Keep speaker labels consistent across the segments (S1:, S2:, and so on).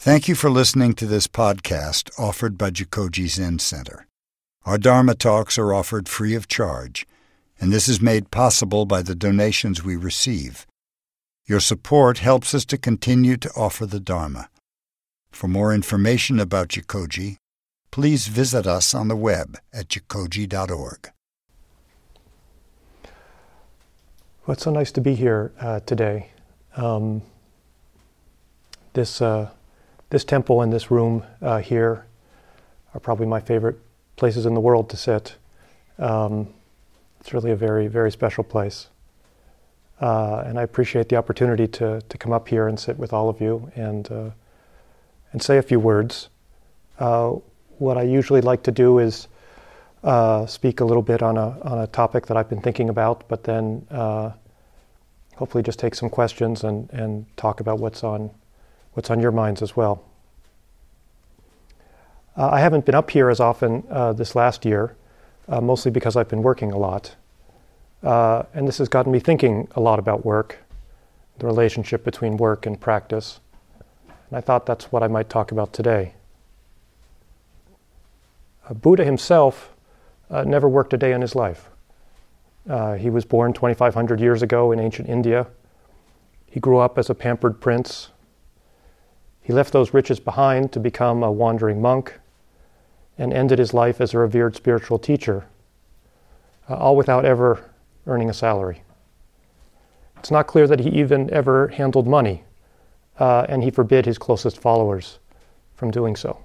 S1: Thank you for listening to this podcast offered by Jikoji Zen Center. Our Dharma talks are offered free of charge, and this is made possible by the donations we receive. Your support helps us to continue to offer the Dharma. For more information about Jikoji, please visit us on the web at jikoji.org.
S2: Well, it's so nice to be here today. This temple and this room here are probably my favorite places in the world to sit. It's really a very, very special place. And I appreciate the opportunity to come up here and sit with all of you and say a few words. What I usually like to do is speak a little bit on a topic that I've been thinking about, but then hopefully just take some questions and talk about what's on your minds as well. I haven't been up here as often this last year, mostly because I've been working a lot. And this has gotten me thinking a lot about work, the relationship between work and practice. And I thought that's what I might talk about today. Buddha himself never worked a day in his life. He was born 2,500 years ago in ancient India. He grew up as a pampered prince. He left those riches behind to become a wandering monk and ended his life as a revered spiritual teacher, all without ever earning a salary. It's not clear that he even ever handled money, and he forbid his closest followers from doing so.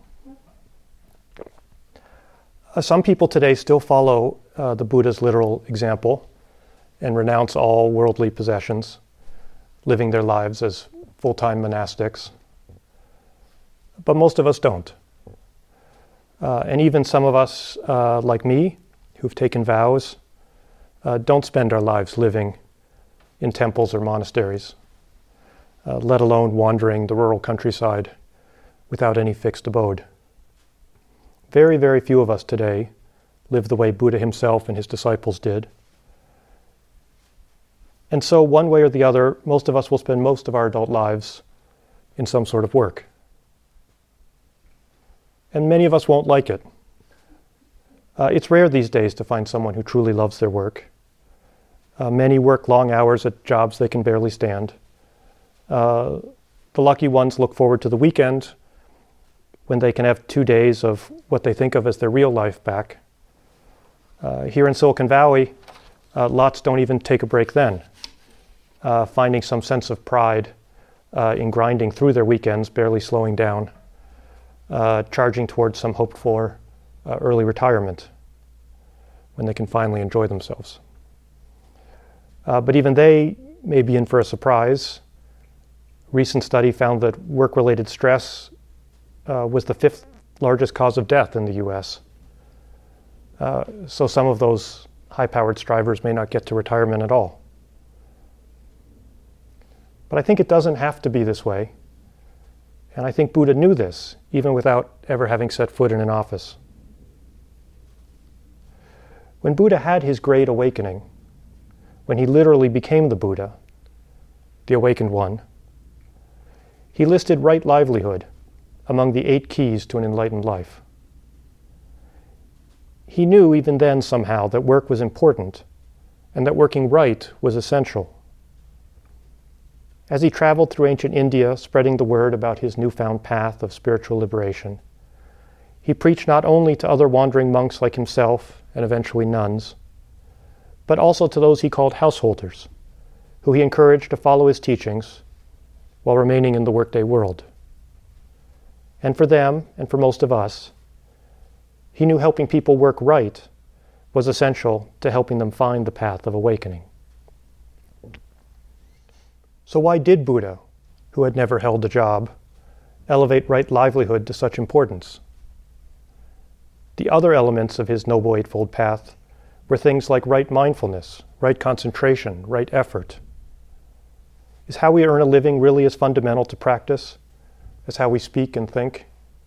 S2: Some people today still follow the Buddha's literal example and renounce all worldly possessions, living their lives as full-time monastics. But most of us don't. And even some of us, like me, who've taken vows, don't spend our lives living in temples or monasteries, let alone wandering the rural countryside without any fixed abode. Very, very few of us today live the way Buddha himself and his disciples did. And so one way or the other, most of us will spend most of our adult lives in some sort of work. And many of us won't like it. It's rare these days to find someone who truly loves their work. Many work long hours at jobs they can barely stand. The lucky ones look forward to the weekend when they can have 2 days of what they think of as their real life back. Here in Silicon Valley, lots don't even take a break then, finding some sense of pride in grinding through their weekends, barely slowing down, charging towards some hoped-for early retirement when they can finally enjoy themselves. But even they may be in for a surprise. A recent study found that work-related stress was the 5th largest cause of death in the U.S. So some of those high-powered strivers may not get to retirement at all. But I think it doesn't have to be this way. And I think Buddha knew this, even without ever having set foot in an office. When Buddha had his great awakening, when he literally became the Buddha, the awakened one, he listed right livelihood among the 8 keys to an enlightened life. He knew even then somehow that work was important and that working right was essential. As he traveled through ancient India, spreading the word about his newfound path of spiritual liberation, he preached not only to other wandering monks like himself and eventually nuns, but also to those he called householders, who he encouraged to follow his teachings while remaining in the workday world. And for them, and for most of us, he knew helping people work right was essential to helping them find the path of awakening. So why did Buddha, who had never held a job, elevate right livelihood to such importance? The other elements of his Noble Eightfold Path were things like right mindfulness, right concentration, right effort. Is how we earn a living really as fundamental to practice as how we speak and think?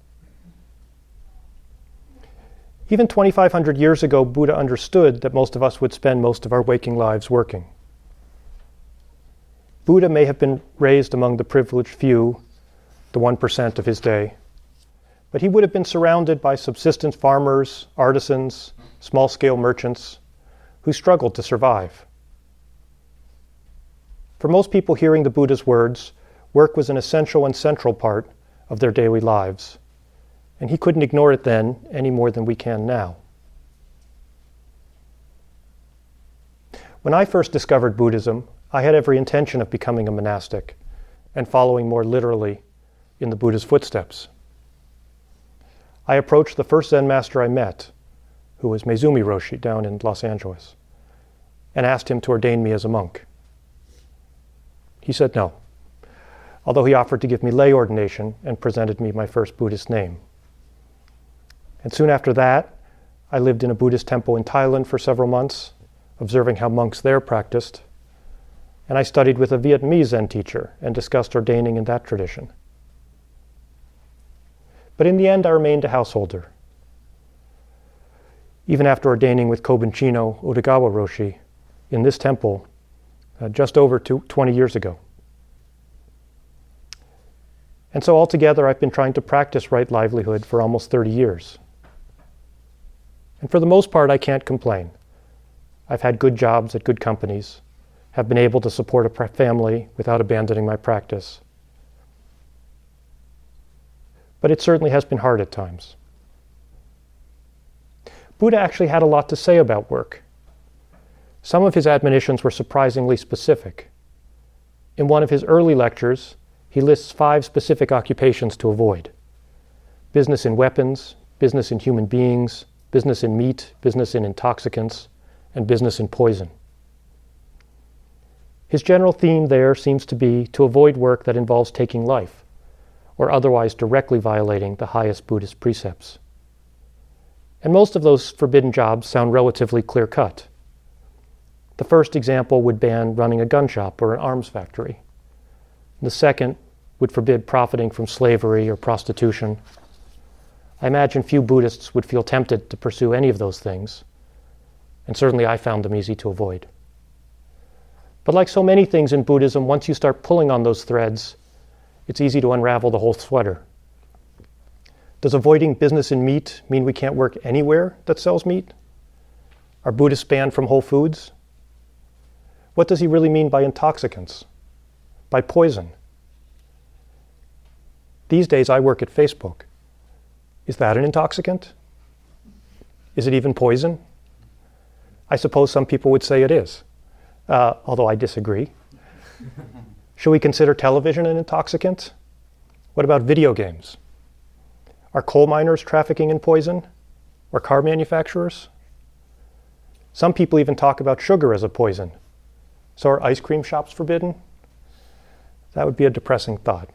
S2: Even 2,500 years ago, Buddha understood that most of us would spend most of our waking lives working. Buddha may have been raised among the privileged few the 1% of his day. But he would have been surrounded by subsistence farmers, artisans, small-scale merchants who struggled to survive. For most people hearing the Buddha's words, work was an essential and central part of their daily lives, and he couldn't ignore it then any more than we can now. When I first discovered Buddhism, I had every intention of becoming a monastic and following more literally in the Buddha's footsteps. I approached the first Zen master I met, who was Maezumi Roshi down in Los Angeles, and asked him to ordain me as a monk. He said no, although he offered to give me lay ordination and presented me my first Buddhist name. And soon after that, I lived in a Buddhist temple in Thailand for several months, observing how monks there practiced, and I studied with a Vietnamese Zen teacher and discussed ordaining in that tradition. But in the end, I remained a householder. Even after ordaining with Kobun Chino Utagawa Roshi in this temple just over 20 years ago. And so altogether, I've been trying to practice right livelihood for almost 30 years. And for the most part, I can't complain. I've had good jobs at good companies, have been able to support a family without abandoning my practice. But it certainly has been hard at times. Buddha actually had a lot to say about work. Some of his admonitions were surprisingly specific. In one of his early lectures, he lists 5 specific occupations to avoid: business in weapons, business in human beings, business in meat, business in intoxicants, and business in poison. His general theme there seems to be to avoid work that involves taking life, or otherwise directly violating the highest Buddhist precepts. And most of those forbidden jobs sound relatively clear-cut. The first example would ban running a gun shop or an arms factory. The second would forbid profiting from slavery or prostitution. I imagine few Buddhists would feel tempted to pursue any of those things, and certainly I found them easy to avoid. But like so many things in Buddhism, once you start pulling on those threads, it's easy to unravel the whole sweater. Does avoiding business in meat mean we can't work anywhere that sells meat? Are Buddhists banned from Whole Foods? What does he really mean by intoxicants? By poison? These days I work at Facebook. Is that an intoxicant? Is it even poison? I suppose some people would say it is, although I disagree. Should we consider television an intoxicant? What about video games? Are coal miners trafficking in poison? Or car manufacturers? Some people even talk about sugar as a poison. So are ice cream shops forbidden? That would be a depressing thought.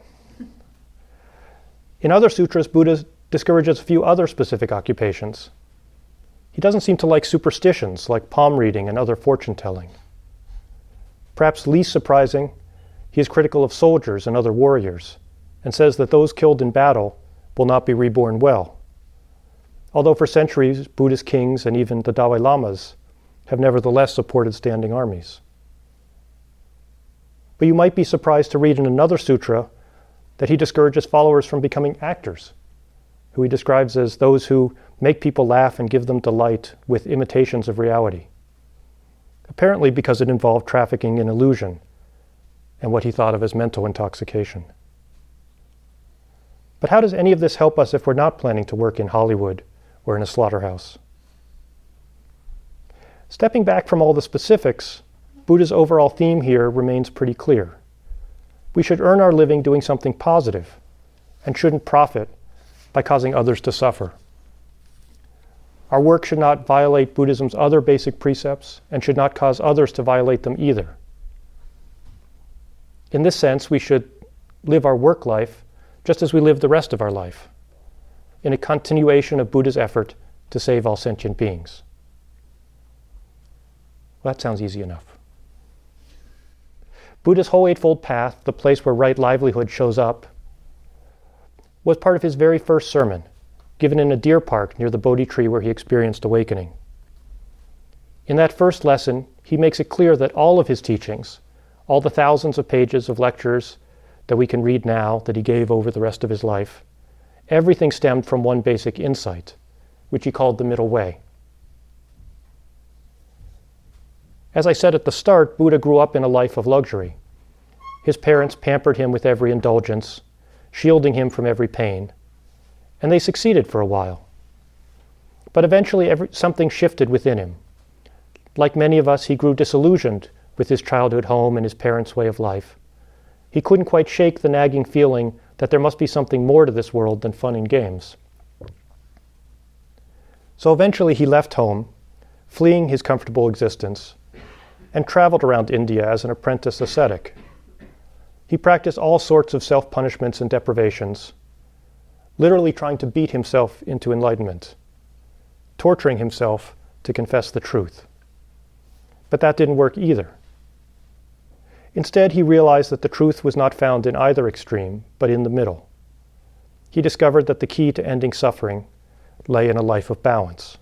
S2: In other sutras, Buddha discourages a few other specific occupations. He doesn't seem to like superstitions like palm reading and other fortune telling. Perhaps least surprising, he is critical of soldiers and other warriors, and says that those killed in battle will not be reborn well. Although for centuries, Buddhist kings and even the Dalai Lamas have nevertheless supported standing armies. But you might be surprised to read in another sutra that he discourages followers from becoming actors, who he describes as those who make people laugh and give them delight with imitations of reality, apparently because it involved trafficking in illusion and what he thought of as mental intoxication. But how does any of this help us if we're not planning to work in Hollywood or in a slaughterhouse? Stepping back from all the specifics, Buddha's overall theme here remains pretty clear. We should earn our living doing something positive and shouldn't profit by causing others to suffer. Our work should not violate Buddhism's other basic precepts and should not cause others to violate them either. In this sense, we should live our work life just as we live the rest of our life, in a continuation of Buddha's effort to save all sentient beings. Well, that sounds easy enough. Buddha's Whole Eightfold Path, the place where right livelihood shows up, was part of his very first sermon, given in a deer park near the Bodhi tree where he experienced awakening. In that first lesson, he makes it clear that all of his teachings, all the thousands of pages of lectures that we can read now that he gave over the rest of his life, everything stemmed from one basic insight, which he called the middle way. As I said at the start, Buddha grew up in a life of luxury. His parents pampered him with every indulgence, shielding him from every pain, and they succeeded for a while. But eventually something shifted within him. Like many of us, he grew disillusioned with his childhood home and his parents' way of life. He couldn't quite shake the nagging feeling that there must be something more to this world than fun and games. So eventually he left home, fleeing his comfortable existence, and traveled around India as an apprentice ascetic. He practiced all sorts of self-punishments and deprivations, literally trying to beat himself into enlightenment, torturing himself to confess the truth. But that didn't work either. Instead, he realized that the truth was not found in either extreme, but in the middle. He discovered that the key to ending suffering lay in a life of balance.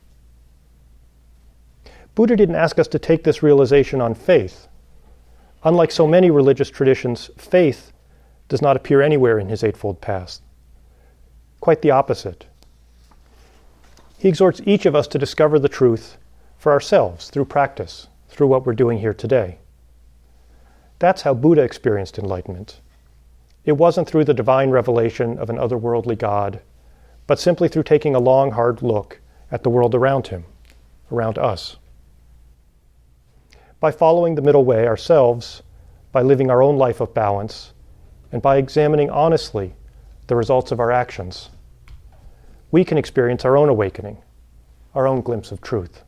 S2: Buddha didn't ask us to take this realization on faith. Unlike so many religious traditions, faith does not appear anywhere in his Eightfold Path. Quite the opposite. He exhorts each of us to discover the truth for ourselves through practice, through what we're doing here today. That's how Buddha experienced enlightenment. It wasn't through the divine revelation of an otherworldly God, but simply through taking a long, hard look at the world around him, around us. By following the middle way ourselves, by living our own life of balance, and by examining honestly the results of our actions, we can experience our own awakening, our own glimpse of truth.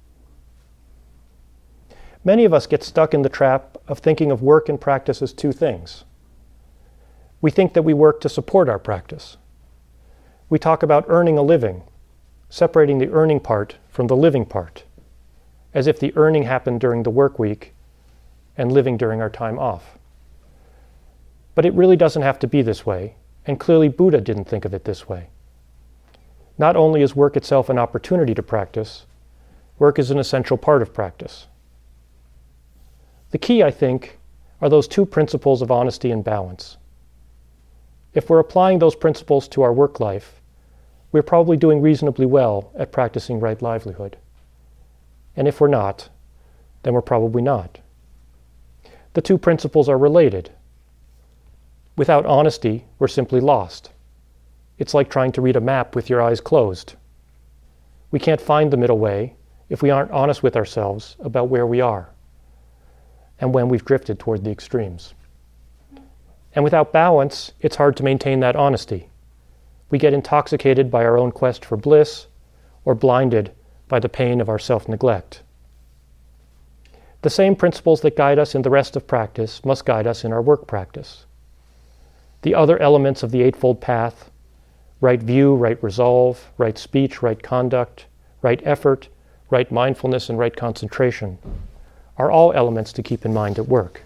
S2: Many of us get stuck in the trap of thinking of work and practice as two things. We think that we work to support our practice. We talk about earning a living, separating the earning part from the living part, as if the earning happened during the work week and living during our time off. But it really doesn't have to be this way, and clearly Buddha didn't think of it this way. Not only is work itself an opportunity to practice, work is an essential part of practice. The key, I think, are those two principles of honesty and balance. If we're applying those principles to our work life, we're probably doing reasonably well at practicing right livelihood. And if we're not, then we're probably not. The two principles are related. Without honesty, we're simply lost. It's like trying to read a map with your eyes closed. We can't find the middle way if we aren't honest with ourselves about where we are and when we've drifted toward the extremes. And without balance, it's hard to maintain that honesty. We get intoxicated by our own quest for bliss or blinded by the pain of our self-neglect. The same principles that guide us in the rest of practice must guide us in our work practice. The other elements of the Eightfold Path, right view, right resolve, right speech, right conduct, right effort, right mindfulness, and right concentration, are all elements to keep in mind at work.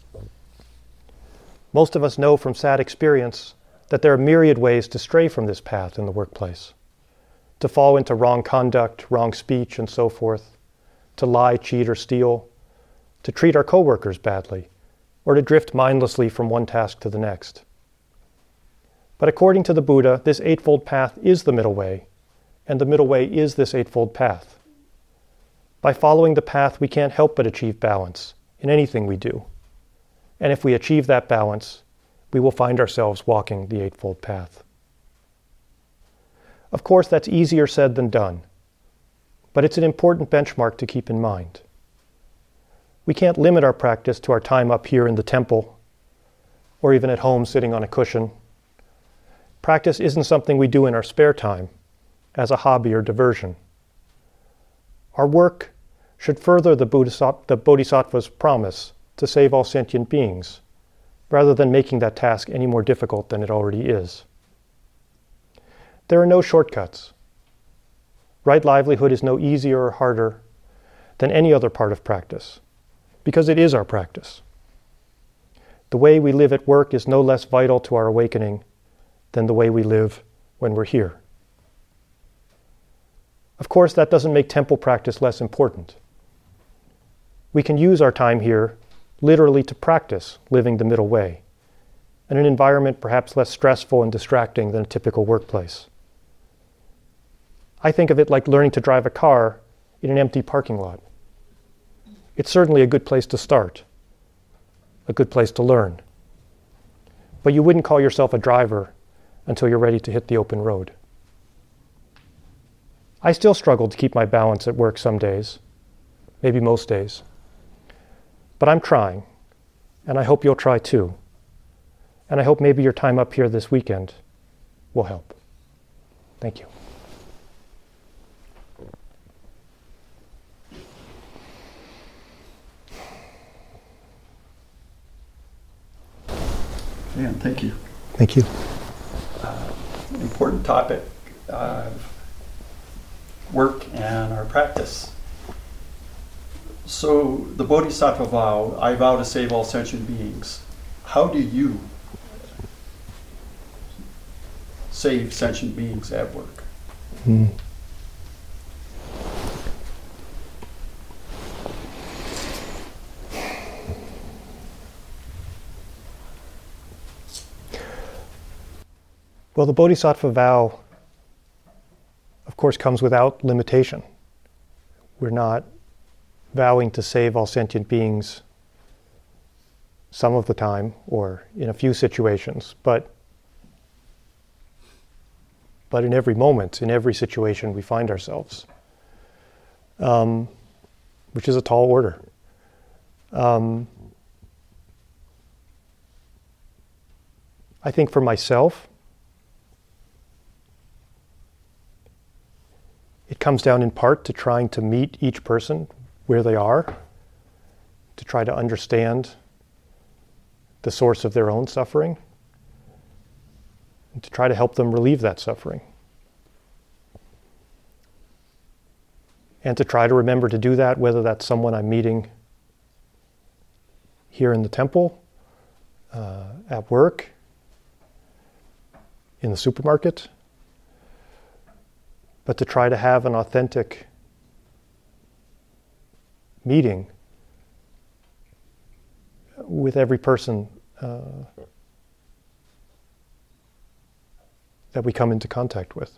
S2: Most of us know from sad experience that there are myriad ways to stray from this path in the workplace, to fall into wrong conduct, wrong speech, and so forth, to lie, cheat, or steal, to treat our coworkers badly, or to drift mindlessly from one task to the next. But according to the Buddha, this Eightfold Path is the middle way, and the middle way is this Eightfold Path. By following the path, we can't help but achieve balance in anything we do. And if we achieve that balance, we will find ourselves walking the Eightfold Path. Of course, that's easier said than done, but it's an important benchmark to keep in mind. We can't limit our practice to our time up here in the temple, or even at home sitting on a cushion. Practice isn't something we do in our spare time, as a hobby or diversion. Our work should further the Bodhisattva's promise to save all sentient beings, rather than making that task any more difficult than it already is. There are no shortcuts. Right livelihood is no easier or harder than any other part of practice, because it is our practice. The way we live at work is no less vital to our awakening than the way we live when we're here. Of course, that doesn't make temple practice less important. We can use our time here literally to practice living the middle way, and an environment perhaps less stressful and distracting than a typical workplace. I think of it like learning to drive a car in an empty parking lot. It's certainly a good place to start, a good place to learn. But you wouldn't call yourself a driver until you're ready to hit the open road. I still struggle to keep my balance at work some days, maybe most days. But I'm trying, and I hope you'll try too. And I hope maybe your time up here this weekend will help. Thank you.
S3: Yeah, thank you.
S2: Thank you.
S3: Important topic, work and our practice. So the Bodhisattva vow, I vow to save all sentient beings. How do you save sentient beings at work?
S2: Well, the Bodhisattva vow, of course, comes without limitation. We're not vowing to save all sentient beings some of the time or in a few situations, but in every moment, in every situation we find ourselves, which is a tall order. I think for myself, it comes down in part to trying to meet each person where they are, to try to understand the source of their own suffering, and to try to help them relieve that suffering. And to try to remember to do that, whether that's someone I'm meeting here in the temple, at work, in the supermarket, but to try to have an authentic meeting with every person that we come into contact with.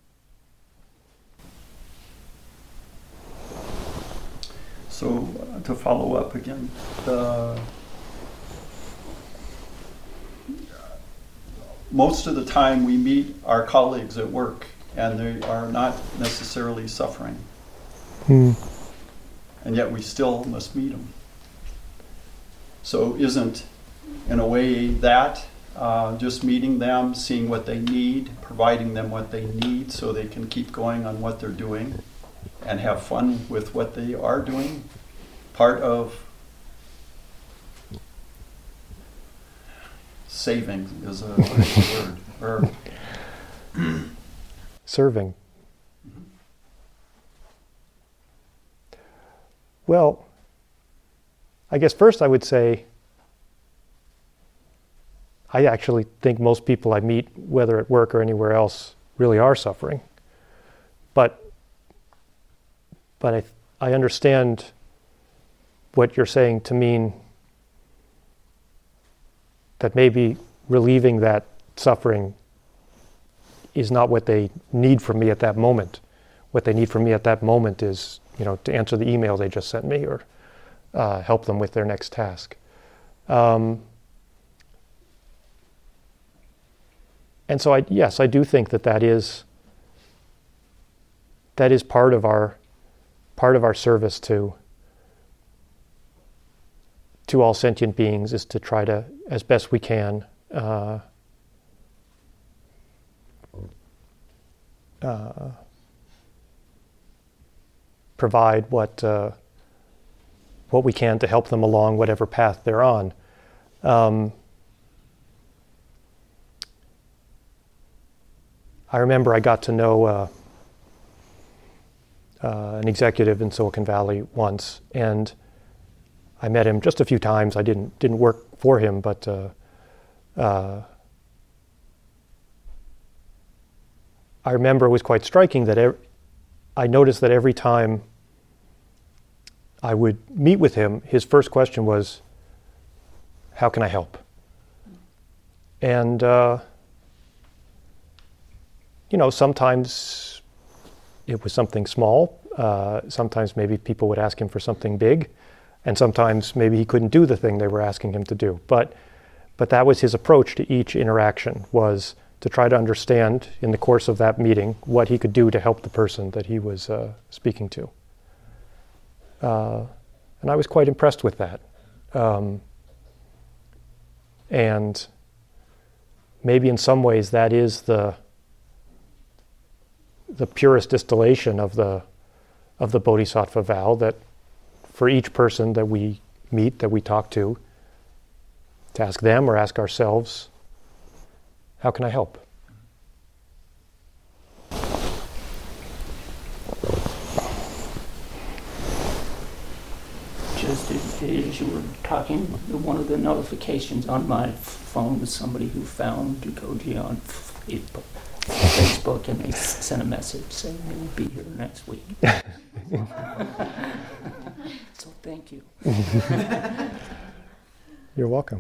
S3: So to follow up again, most of the time we meet our colleagues at work and they are not necessarily suffering. And yet we still must meet them. So isn't, in a way, that just meeting them, seeing what they need, providing them what they need so they can keep going on what they're doing and have fun with what they are doing, part of saving is a word. Or
S2: serving. Well, I guess first I would say I actually think most people I meet, whether at work or anywhere else, really are suffering. But I understand what you're saying to mean that maybe relieving that suffering is not what they need from me at that moment. What they need from me at that moment is, to answer the email they just sent me or help them with their next task. And so I do think that is part of our service to all sentient beings, is to try to, as best we can, provide what we can to help them along whatever path they're on. I remember I got to know an executive in Silicon Valley once, and I met him just a few times. I didn't work for him, but I remember it was quite striking that I noticed that every time I would meet with him, his first question was, "How can I help?" And, sometimes it was something small. Sometimes maybe people would ask him for something big. And sometimes maybe he couldn't do the thing they were asking him to do. But that was his approach to each interaction, was to try to understand in the course of that meeting what he could do to help the person that he was speaking to. And I was quite impressed with that. And maybe in some ways that is the purest distillation of the Bodhisattva vow, that for each person that we meet, that we talk to ask them or ask ourselves, how can I help?
S4: Just as you were talking, one of the notifications on my phone was somebody who found Koji on Facebook, and they sent a message saying they will be here next week. So thank you.
S2: You're welcome.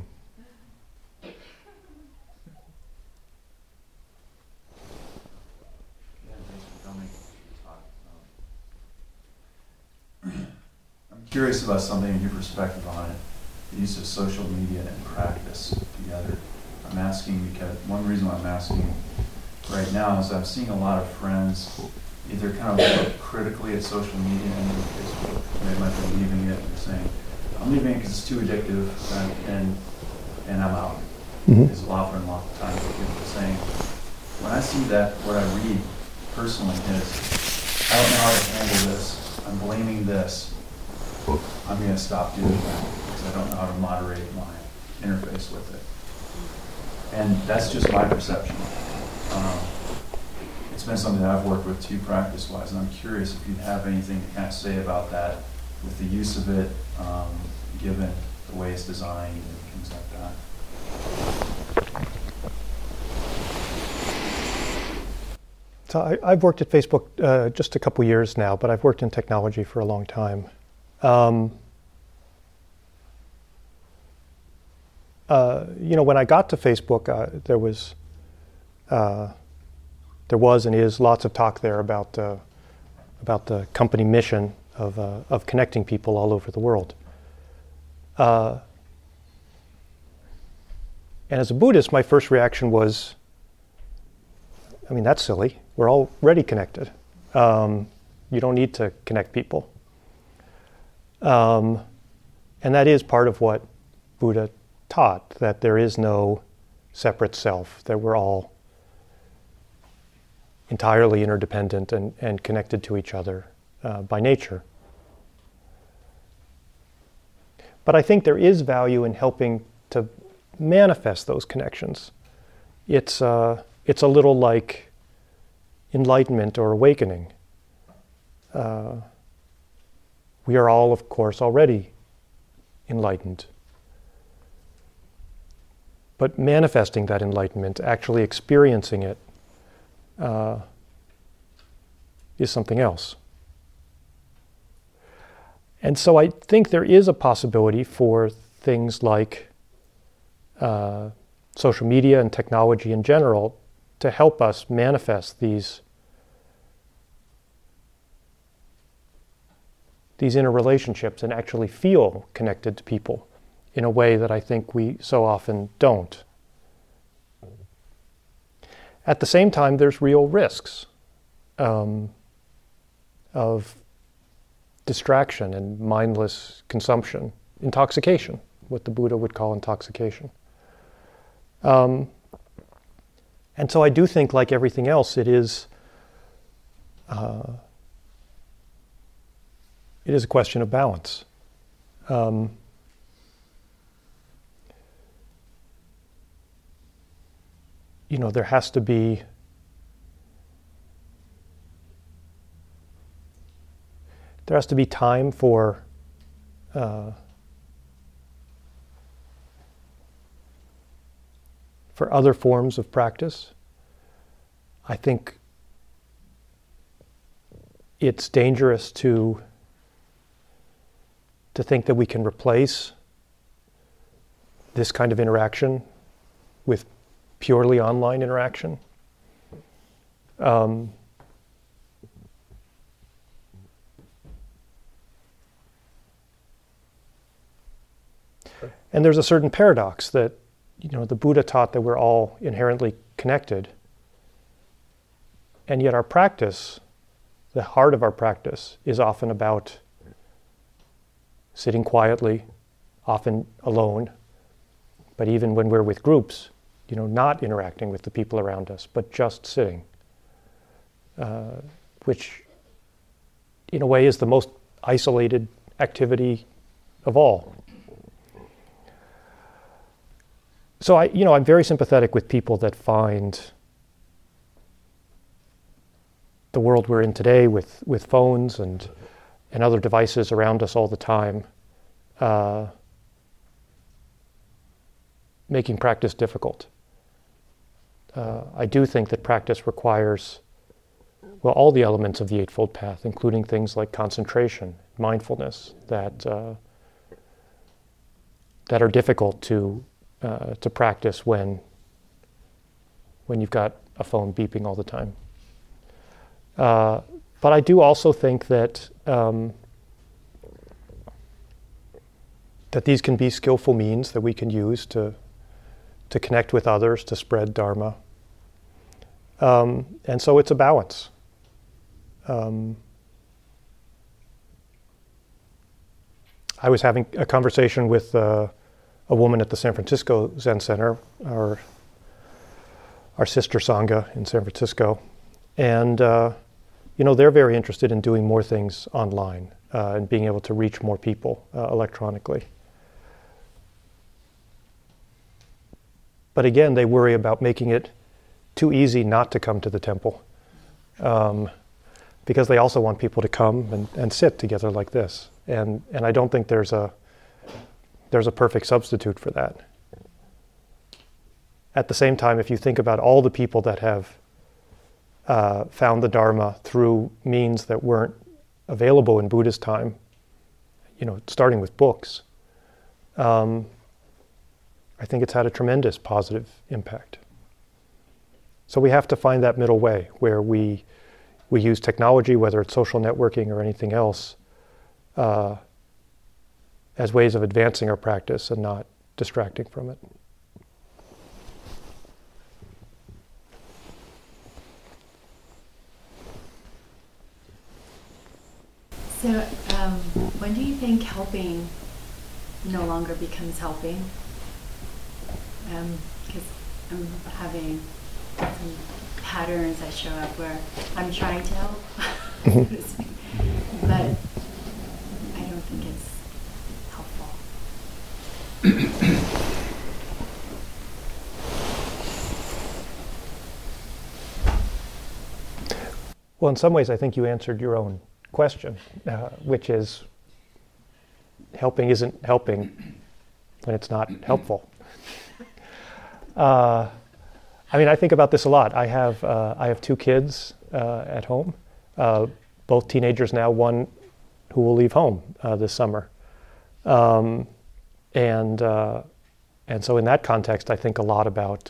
S5: I'm curious about something in your perspective on it, the use of social media and practice together. I'm asking because one reason why I'm asking right now is I'm seeing a lot of friends either kind of look critically at social media and Facebook. They might be leaving it and saying, I'm leaving it because it's too addictive and I'm out. There's a lot of times people saying, when I see that, what I read personally is, I don't know how to handle this. I'm blaming this. I'm going to stop doing that because I don't know how to moderate my interface with it. And that's just my perception. It's been something that I've worked with too, practice-wise, and I'm curious if you have anything to kind of say about that with the use of it, given the way it's designed and things like that.
S2: So I've worked at Facebook just a couple years now, but I've worked in technology for a long time. When I got to Facebook, there was and is lots of talk there about the company mission of connecting people all over the world. And as a Buddhist, my first reaction was, that's silly. We're already connected. You don't need to connect people. And that is part of what Buddha taught, that there is no separate self, that we're all entirely interdependent and connected to each other by nature. But I think there is value in helping to manifest those connections. It's a little like enlightenment or awakening. We are all, of course, already enlightened. But manifesting that enlightenment, actually experiencing it, is something else. And so I think there is a possibility for things like social media and technology in general to help us manifest these interrelationships and actually feel connected to people in a way that I think we so often don't. At the same time, there's real risks of distraction and mindless consumption, intoxication, what the Buddha would call intoxication. And so I do think, like everything else, it is a question of balance. There has to be time for other forms of practice. I think it's dangerous to think that we can replace this kind of interaction with purely online interaction. And there's a certain paradox that, the Buddha taught that we're all inherently connected, and yet our practice, the heart of our practice, is often about sitting quietly, often alone, but even when we're with groups, not interacting with the people around us, but just sitting, which in a way is the most isolated activity of all. So I'm very sympathetic with people that find the world we're in today with phones and other devices around us all the time, making practice difficult. I do think that practice requires, all the elements of the Eightfold Path, including things like concentration, mindfulness, that are difficult to practice when you've got a phone beeping all the time. But I do also think that that these can be skillful means that we can use to connect with others, to spread Dharma. And so it's a balance. I was having a conversation with a woman at the San Francisco Zen Center, our sister Sangha in San Francisco, and they're very interested in doing more things online and being able to reach more people electronically. But again, they worry about making it too easy not to come to the temple, because they also want people to come and sit together like this. And I don't think there's a perfect substitute for that. At the same time, if you think about all the people that have found the Dharma through means that weren't available in Buddha's time, starting with books, I think it's had a tremendous positive impact. So we have to find that middle way where we use technology, whether it's social networking or anything else, as ways of advancing our practice and not distracting from it.
S6: So, when do you think helping no longer becomes helping? Because I'm having some patterns that show up where I'm trying to help, but I don't think it's helpful.
S2: Well, in some ways, I think you answered your own question, which is helping isn't helping when it's not helpful. I think about this a lot. I have two kids at home, both teenagers now, one who will leave home this summer. And so in that context, I think a lot about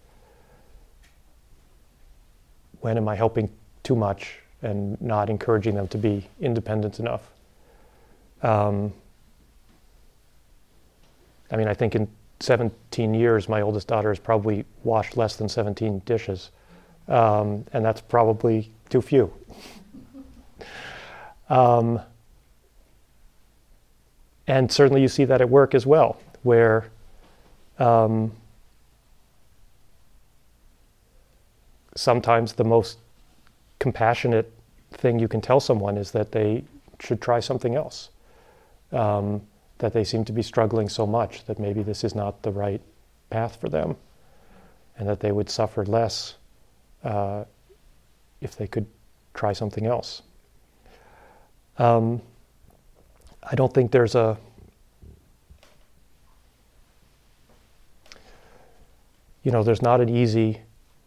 S2: when am I helping too much and not encouraging them to be independent enough. I think in 17 years, my oldest daughter has probably washed less than 17 dishes. And that's probably too few. And certainly you see that at work as well, where sometimes the most compassionate thing you can tell someone is that they should try something else. That they seem to be struggling so much that maybe this is not the right path for them, and that they would suffer less if they could try something else. I don't think there's not an easy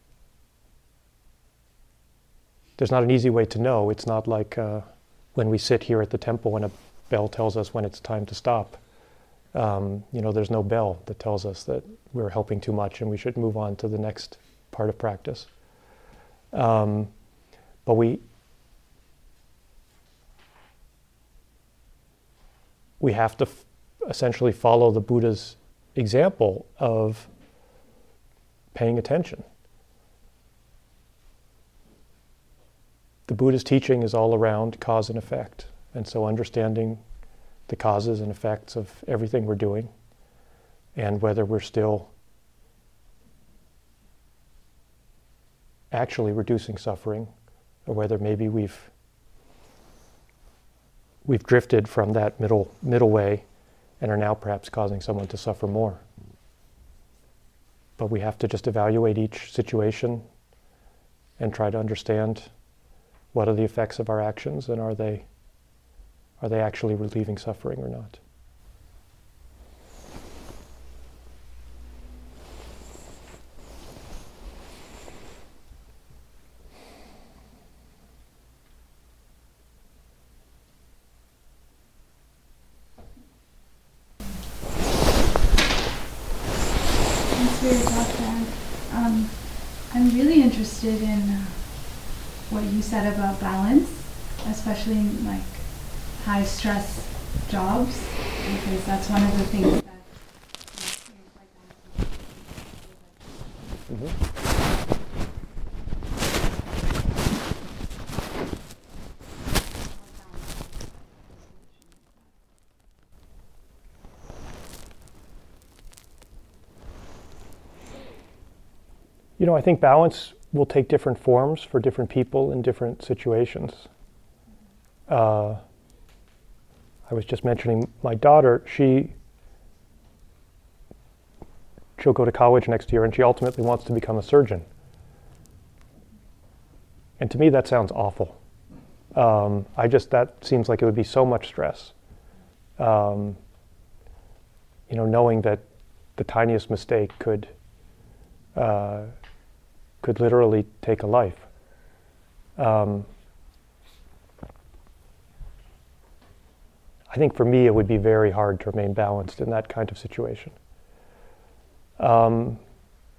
S2: way to know. It's not like when we sit here at the temple and a bell tells us when it's time to stop. There's no bell that tells us that we're helping too much and we should move on to the next part of practice. But we have to essentially follow the Buddha's example of paying attention. The Buddha's teaching is all around cause and effect, and so understanding the causes and effects of everything we're doing, and whether we're still actually reducing suffering, or whether maybe we've drifted from that middle way and are now perhaps causing someone to suffer more. But we have to just evaluate each situation and try to understand what are the effects of our actions, and are they actually relieving suffering or not.
S7: Thanks for your talk, Dad. I'm really interested in what you said about balance, especially in like high stress jobs, because that's one of the things that
S2: I think balance will take different forms for different people in different situations. I was just mentioning my daughter, she'll go to college next year and she ultimately wants to become a surgeon. And to me that sounds awful. That seems like it would be so much stress. Knowing that the tiniest mistake could literally take a life. I think for me it would be very hard to remain balanced in that kind of situation. In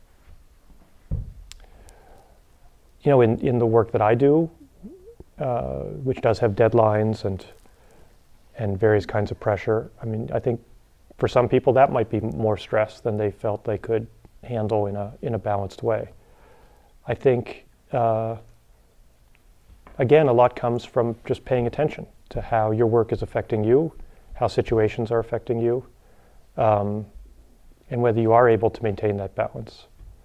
S2: the work that I do, which does have deadlines and various kinds of pressure, I think for some people that might be more stress than they felt they could handle in a balanced way. I think, again, a lot comes from just paying attention to how your work is affecting you, how situations are affecting you, and whether you are able to maintain that balance.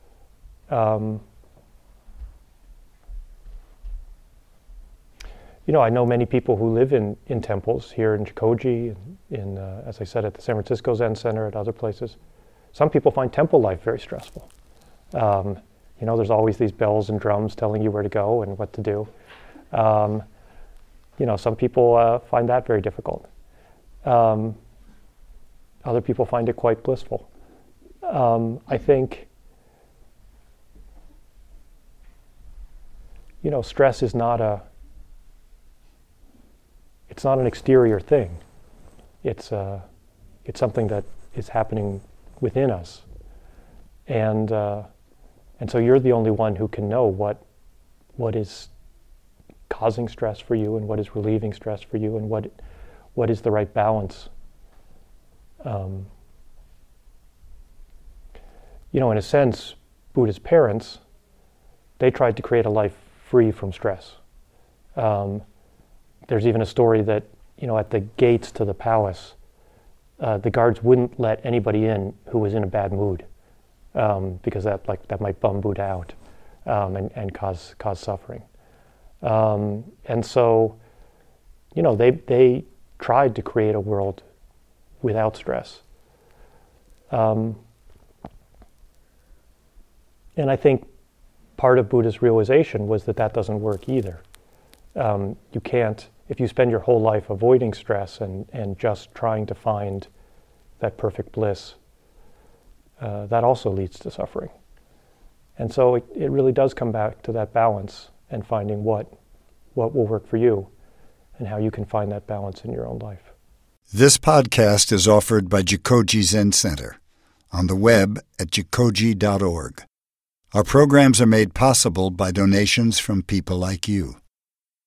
S2: I know many people who live in temples here in Jikoji, as I said, at the San Francisco Zen Center, at other places. Some people find temple life very stressful. There's always these bells and drums telling you where to go and what to do. Some people find that very difficult. Other people find it quite blissful. I think, stress is it's not an exterior thing. It's something that is happening within us. And so you're the only one who can know what is causing stress for you and what is relieving stress for you and what is the right balance. In a sense, Buddha's parents, they tried to create a life free from stress. There's even a story that, at the gates to the palace, the guards wouldn't let anybody in who was in a bad mood, because that might bum Buddha out and cause suffering. And so, they tried to create a world without stress. And I think part of Buddha's realization was that doesn't work either. You can't, if you spend your whole life avoiding stress and just trying to find that perfect bliss, that also leads to suffering. And so it really does come back to that balance and finding what will work for you and how you can find that balance in your own life.
S1: This podcast is offered by Jikoji Zen Center, on the web at jikoji.org. Our programs are made possible by donations from people like you.